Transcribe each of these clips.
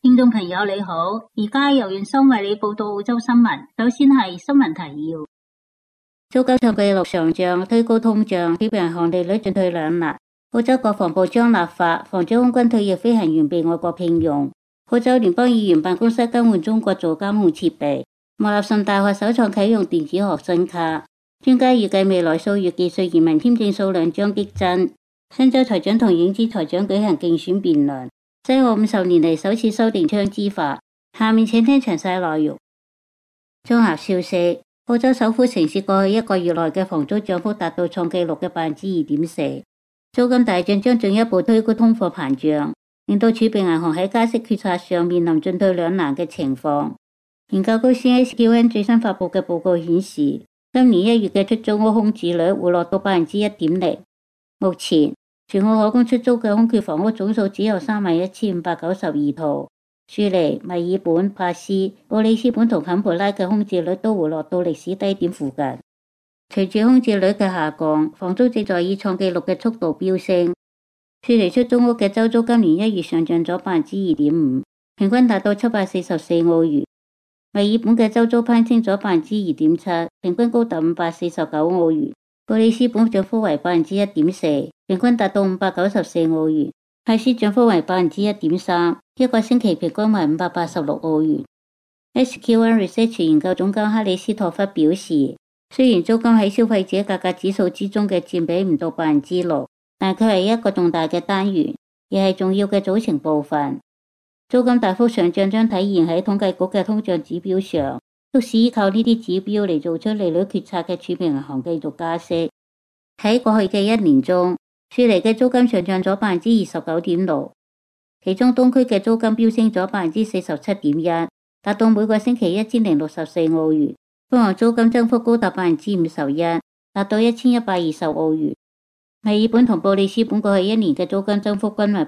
聽眾朋友你好，而家由袁生為你報道澳洲新聞。首先係新聞提要：租金創紀錄上漲，推高通脹，協銀行利率進退兩難。澳洲國防部將立法防止空軍退役飛行員被外國聘用。澳洲聯邦議員辦公室更換中國做監控設備。莫納遜大學首創啟用電子學生卡。專家預計未來數月技術移民簽證數量將激增。新州財長同影子財長舉行競選辯論。西澳50年嚟首次修訂槍支法。下面請聽詳細內容。綜合消息，澳洲首府城市過去一個月內嘅房租漲幅達到創紀錄嘅2.4%。租金大漲將進一步推高通貨膨脹，令到儲備銀行喺加息決策上面臨進退兩難嘅情況。研究公司 SQN 最新發佈嘅報告顯示，今年1月嘅出租屋空置率回落到 1.0%。目前全澳可供出租嘅空缺房屋總數只有31,592套。雪梨、墨爾本、珀斯、布里斯本同坎培拉嘅空置率都回落到歷史低點附近。隨住空置率嘅下降，房租正在以創紀錄嘅速度飆升。雪梨出租屋嘅周租今年1月上漲咗 2.5%， 平均達到744澳元。墨爾本嘅周租攀升咗 2.7%， 平均高達549澳元。布里斯本漲幅為 1.4%， 平均達到594澳元。珀斯漲幅為 1.3%， 一個星期平均為586澳元。SQN Research 研究總監克里斯托弗表示，雖然租金喺消費者價格指數之中嘅佔比唔到 6%， 但佢係一個重大嘅單元，亦係重要嘅組成部分。租金大幅上漲將體現喺統計局嘅通脹指標上，促使依靠呢啲指標嚟做出利率決策嘅儲備銀行繼續加息。喺過去嘅1年中，雪梨嘅租金上漲咗 29.6%， 其中東區嘅租金飆升咗 47.1%， 達到每個星期1064澳元。北岸租金增幅高達 51%， 達到1120澳元。墨爾本同布里斯本過去1年嘅租金增幅均為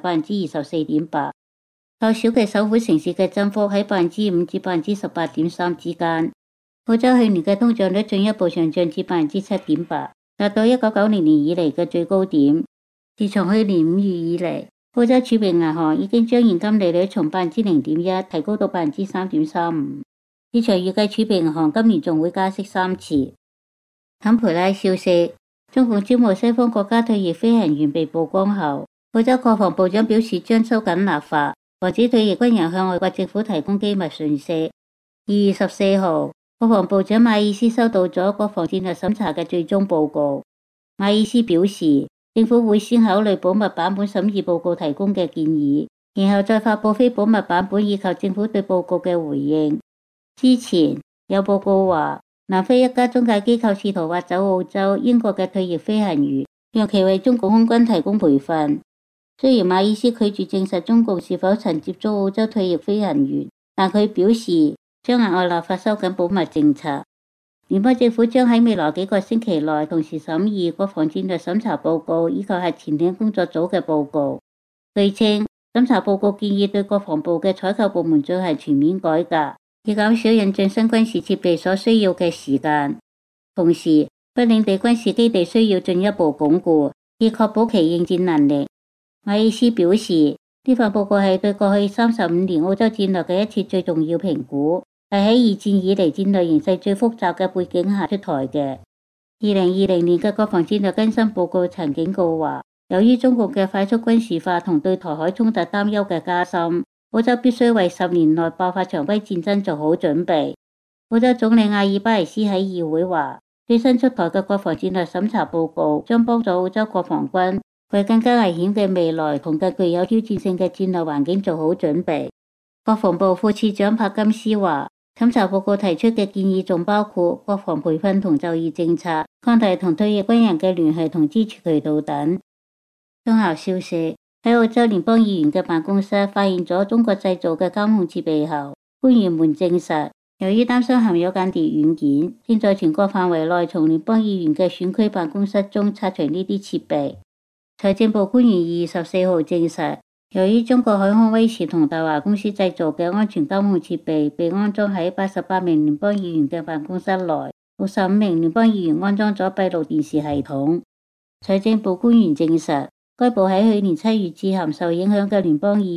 24.8%， 較少嘅首府城市嘅增幅喺 5% 至 18.3% 之間。澳洲去年嘅通脹率進一步上漲至 7.8%， 達到1990年以嚟嘅最高點。自從去年5月以嚟，澳洲儲備銀行已經將現金利率從 0.1% 提高到 3.35%。市場預計儲備銀行今年仲會加息3次。坎培拉消息，中共招募西方國家退役飛行員被曝光後，澳洲國防部長表示將收緊立法，防止退役軍人向外國政府提供機密信息。2月14號，國防部長馬爾斯收到咗國防戰略審查嘅最終報告。馬爾斯表示，政府會先考慮保密版本審議報告提供嘅建議，然後再發布非保密版本以及政府對報告嘅回應。之前有報告話，南非一家中介機構試圖挖走澳洲、英國嘅退役飛行員，讓其為中共空軍提供培訓。雖然馬爾斯拒絕證實中共是否曾接觸澳洲退役飛行員，但佢表示將額外立法收緊保密政策。聯邦政府將喺未來幾個星期內同時審議國防戰略審查報告以及核潛艇工作組嘅報告。據稱，審查報告建議對國防部嘅採購部門進行全面改革，以減少引進新軍事設備所需要嘅時間。同時，北領地軍事基地需要進一步鞏固，以確保其應戰能力。馬爾斯表示，呢份報告係對過去35年澳洲戰略嘅一次最重要評估，係喺2戰以嚟戰略形勢最複雜嘅背景下出台嘅。2020年嘅國防戰略更新報告曾警告話，由於中國嘅快速軍事化同對台海衝突擔憂嘅加深，澳洲必須為10年內爆發常規戰爭做好準備。澳洲總理阿爾巴尼斯喺議會話，最新出台嘅國防戰略審查報告將幫助澳洲國防軍為更加危險嘅未來同更具有挑戰性嘅戰略環境做好準備。國防部副次長帕金斯話，審查報告提出嘅建議仲包括國防培訓同就業政策、擴大同退役軍人嘅聯繫同支持渠道等。綜合消息，喺澳洲聯邦議員嘅辦公室發現咗中國製造嘅監控設備後，官員們證實，由於擔心含有間諜軟件，正在全國範圍內從聯邦議員嘅選區辦公室中拆除呢啲設備。財政部官員2月14號證實，由於中國海康威視同大華公司製造嘅安全監控設備被安裝喺88名聯邦議員嘅辦公室內，65名聯邦議員安裝咗閉路電視系統。財政部官員證實，該部喺去年7月致函受影響嘅聯邦議員，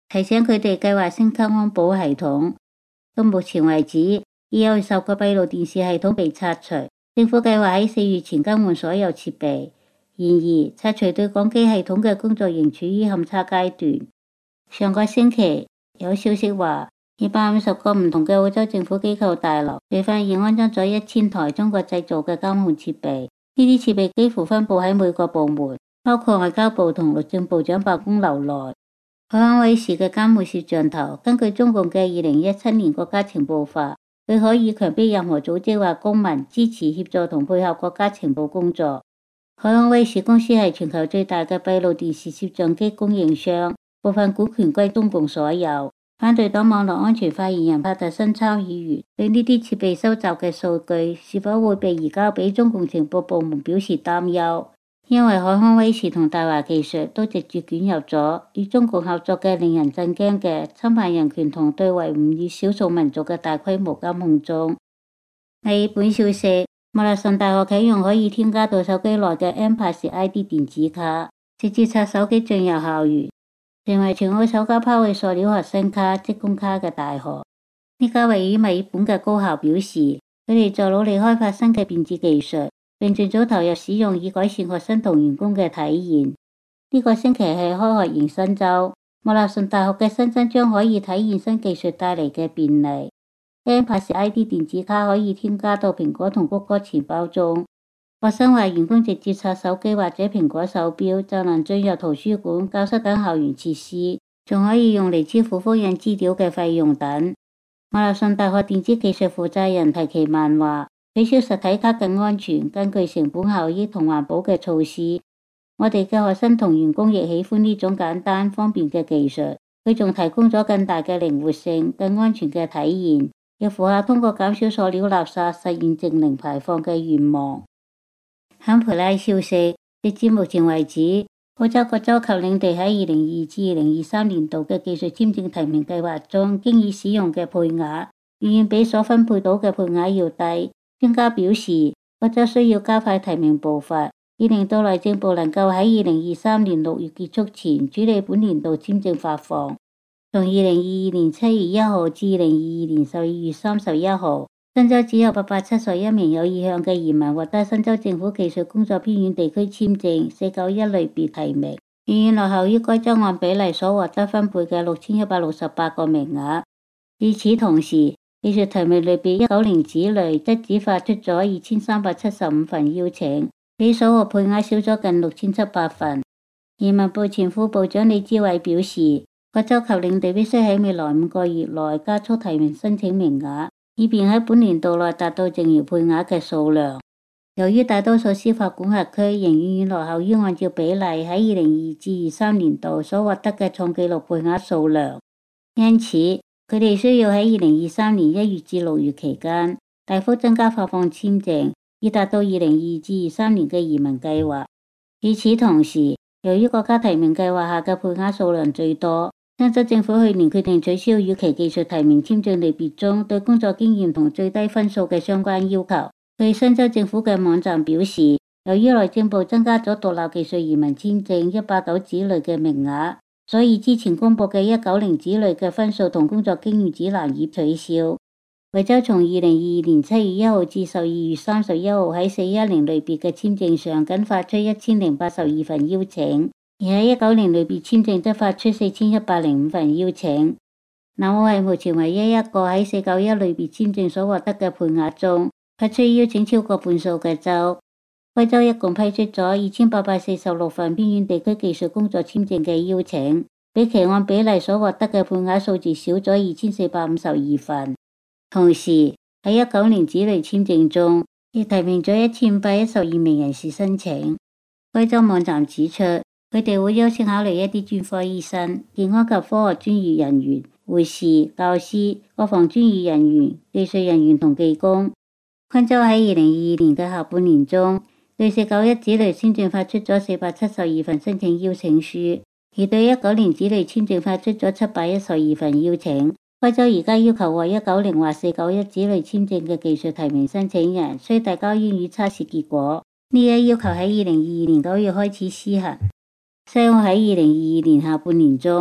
提醒佢哋計劃升級安保系統。到目前為止，已有10個閉路電視系統被拆除，政府計劃喺4月前更換所有設備。然而，拆除對講機系統嘅工作仍處於勘測階段。上個星期有消息話，250個唔同嘅澳洲政府機構大樓被發現安裝咗1000台中國製造嘅監控設備。呢啲設備幾乎分佈喺每個部門，包括外交部同律政部長辦公樓內。海康威視嘅監控攝像頭根據中共嘅2017年國家情報法，佢可以強迫任何組織或公民支持、協助同配合國家情報工作。海康威視公司係全球最大嘅閉路電視攝像機供應商，部分股權歸中共所有。反對黨網絡安全發言人帕特森參議員對呢啲設備收集嘅數據是否會被移交俾中共情報部門表示擔憂。因為海康威視同大華技術都直接捲入咗與中共合作嘅令人震驚嘅侵犯人權同對維吾爾少數民族嘅大規模監控中。喺本消息，莫納遜大學啟用可以添加到手機內嘅 M-Pass ID 電子卡，直接插手機進入校園，成為全澳首家拋棄塑料學生卡、職工卡嘅大學。呢家位於墨爾本嘅高校表示，佢哋在努力開發新嘅便捷技術，並盡早投入使用以改善學生同員工嘅體驗。呢個星期係開學迎新週，莫納遜大學嘅新生將可以體驗新技術帶嚟嘅便利。M-Pass ID 電子卡可以添加到蘋果同谷歌錢包中，學生或員工直接插手機或者蘋果手錶就能進入圖書館、教室等校園設施，仲可以用嚟支付複印資料嘅費用等。莫納遜大學電子技術負責人提奇曼話，取消實體卡更安全、更具成本效益同環保嘅措施。我哋嘅學生同員工亦喜歡呢種簡單方便嘅技術，佢仲提供咗更大嘅靈活性、更安全嘅體驗，亦符合通過減少塑料垃圾實現淨零排放嘅願望。坎培拉消息，直至目前為止，澳洲各州及領地喺2022至2023年度嘅技術簽證提名計劃中，經已使用嘅配額遠遠比所分配到嘅配額要低。專家表示，各州需要加快提名步伐，以令到內政部能夠喺2023年6月結束前處理本年度簽證發放。從2022年7月1號至2022年12月31號，新州只有871名有意向嘅移民獲得新州政府技術工作偏遠地區簽證491類別提名，遠遠落後於該州按比例所獲得分配嘅6168個名額。與此同時，技術提名類別190子類則只發出咗2375份邀請，比所獲配額少咗近6700份。移民部前副部長李志偉表示，各州及領地必須喺未來5個月內加速提名申請名額，以便喺本年度內達到剩餘配額嘅數量。由於大多數司法管轄區仍遠遠落後於按照比例喺2022至23年度所獲得嘅創紀錄配額數量，因此佢哋需要喺2023年1月至6月期間大幅增加發放簽證，以達到2022至23年嘅移民計劃。與此同時，由於國家提名計劃下嘅配額數量最多，新州政府去年決定取消與其技術提名簽證類別中對工作經驗同最低分數嘅相關要求。據新州政府嘅網站表示，由於內政部增加咗獨立技術移民簽證190子類嘅名額，所以之前公布嘅190子類嘅分數同工作經驗指南已取消。維州從2022年7月1號至12月31號喺410類別嘅簽證上僅發出1082份邀請，而喺190類別簽證則發出4105份邀請。南澳係目前唯一一個喺491類別簽證所獲得嘅配額中發出邀請超過半數嘅州。該州一共批出咗2846份偏遠地區技術工作簽證嘅邀請，比其按比例所獲得嘅配額數字少咗2452份。同時喺190子類簽證中，亦提名咗1512名人士申請。該州網站指出，佢哋會優先考慮一啲專科醫生、健康及科學專業人員、護士、教師、國防專業人員、技術人員同技工。昆州喺2022年嘅下半年中，對491子類簽證發出咗472份申請邀請書，而對190子類簽證發出咗712份邀請。該州而家要求獲190或491子類簽證嘅技術提名申請人需遞交英語測試結果，呢一要求喺2022年9月開始施行。西澳喺2022年下半年中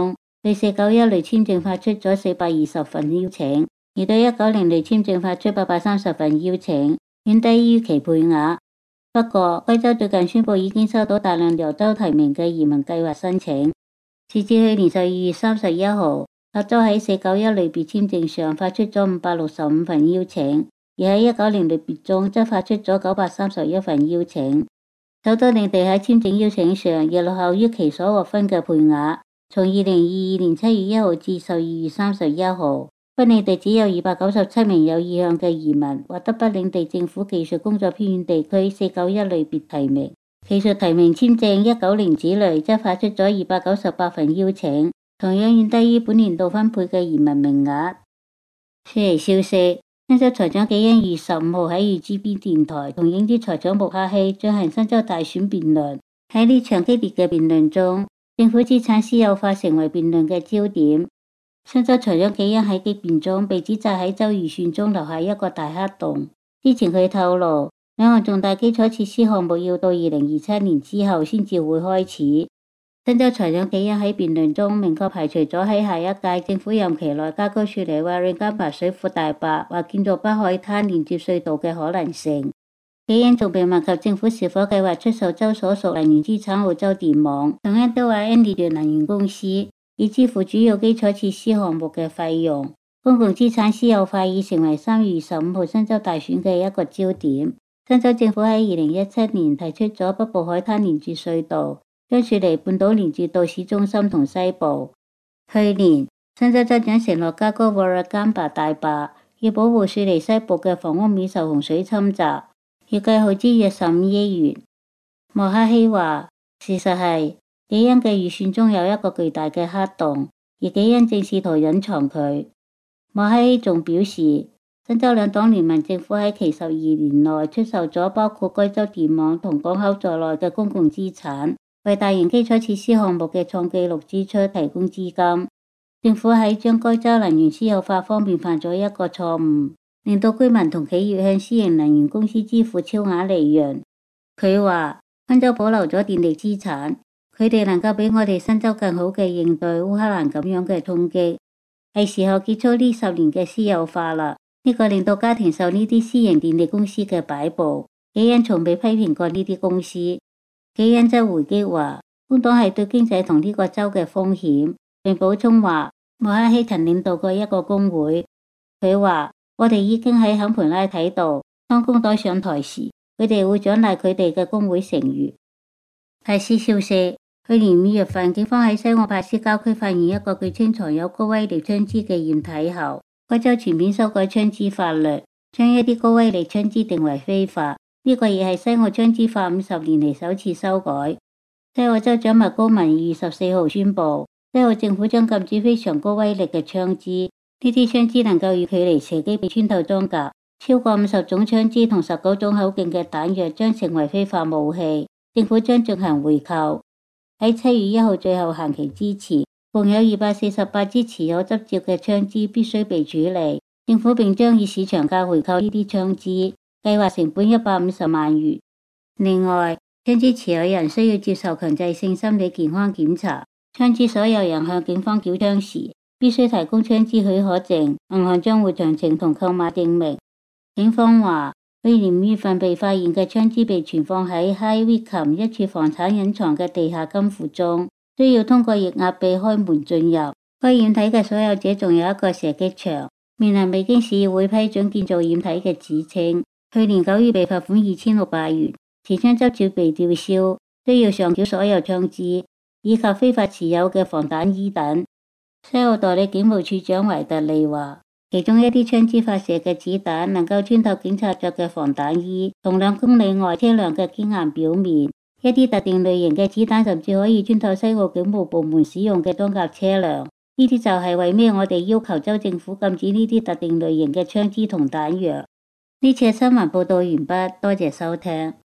對491類簽證發出咗420份邀請，而對190類簽證發出830份邀請，遠低於其配額。不過，貴州最近宣布已經收到大量由州提名嘅移民計劃申請。截至去年12月31號，德州喺491類別簽證上發出咗565份邀請，而喺190類別中則發出咗931份邀請。首都領地喺簽證邀請上亦落後於其所獲分嘅配額。從2022年7月1號至12月31號，北領地只有297名有意向嘅移民獲得北領地政府技術工作偏遠地區491類別提名。技術提名簽證190子類則發出咗298份邀請，同樣遠低於本年度分配嘅移民名額。雪梨消息，新州財長紀恩2月15號喺 UGB 電台同影子財長穆哈希進行新州大選辯論。喺呢場激烈嘅辯論中，政府資產私有化成為辯論嘅焦點。新州財長紀恩喺激辯中被指責喺州預算中留下一個大黑洞。之前佢透露，兩項重大基礎設施項目要到2027年之後先至會開始。新州財長紀恩喺辯論中明確排除咗喺下一屆政府任期內加高雪梨 Warringamba 水庫大壩或建造北海灘連接隧道嘅可能性。紀恩仲被問及政府是否計劃出售州所屬能源資產澳洲電網，同樣都話 Energy 能源公司以支付主要基礎設施項目嘅費用。公共資產私有化已成為3月25號新州大選嘅一個焦點。新州政府喺2017年提出咗北部海灘連接隧道，將雪梨半島連接到市中心同西部。去年，新州州長承諾加高 Warringamba 大壩，以保護雪梨西部嘅房屋免受洪水侵襲，預計耗資約15億元。穆哈希話，事實係紀恩嘅預算中有一個巨大嘅黑洞，而紀恩正試圖隱藏佢。穆哈希仲表示，新州兩黨聯盟政府喺其12年內出售咗包括該州電網同港口在內嘅公共資產，為大型基礎設施項目嘅創紀錄支出提供資金。政府喺將該州能源私有化方面犯咗一個錯誤，令到居民同企業向私營能源公司支付超額利潤。佢話，新州保留咗電力資產，佢哋能夠比我哋新州更好嘅應對烏克蘭咁樣嘅衝擊。係時候結束呢10年嘅私有化啦。呢個令到家庭受呢啲私營電力公司嘅擺布。紀恩從未批評過呢啲公司。紀恩則回擊話，工黨係對經濟同呢個州嘅風險，並補充話，穆哈希曾領導過一個工會。佢話，我哋已經喺坎培拉睇到，當工黨上台時，佢哋會獎勵佢哋嘅工會成員。泰斯消息，去年5月份，警方喺西澳帕斯郊區發現一個據稱藏有高威力槍支嘅驗體後，該州全面修改槍支法律，將一啲高威力槍支定為非法。呢個亦係西澳槍支法50年嚟首次修改。西澳州長麥高文2月14號宣布，西澳政府將禁止非常高威力嘅槍支。呢啲槍支能夠以距離射擊被穿透裝甲。超過50種槍支同19種口徑嘅彈藥將成為非法武器。政府將進行回購。喺7月1號最後限期之前，共有248支持有執照嘅槍支必須被處理。政府並將以市場價回購呢啲槍支，計劃成本150萬元。另外，槍支持有人需要接受強制性心理健康檢查。槍支所有人向警方繳槍時，必須提供槍支許可證、銀行賬戶詳情同購買證明。警方話，去年5月份被發現嘅槍支被存放喺 High Wycombe 一處房產隱藏嘅地下金庫中，需要通過液壓臂開門進入。該掩體嘅所有者仲有一個射擊場，面臨未經市議會批准建造掩體嘅指稱。去年9月被罰款2600元，持槍執照被吊銷，需要上繳所有槍支以及非法持有嘅防彈衣等。西澳代理警務處長維特利話，其中一啲槍支發射嘅子彈能夠穿透警察着嘅防彈衣同2公里外車輛嘅堅硬表面，一啲特定類型嘅子彈甚至可以穿透西澳警務部門使用嘅裝甲車輛。呢啲就係為咩我哋要求州政府禁止呢啲特定類型嘅槍支同彈藥。呢次新聞報道完畢，多謝收聽。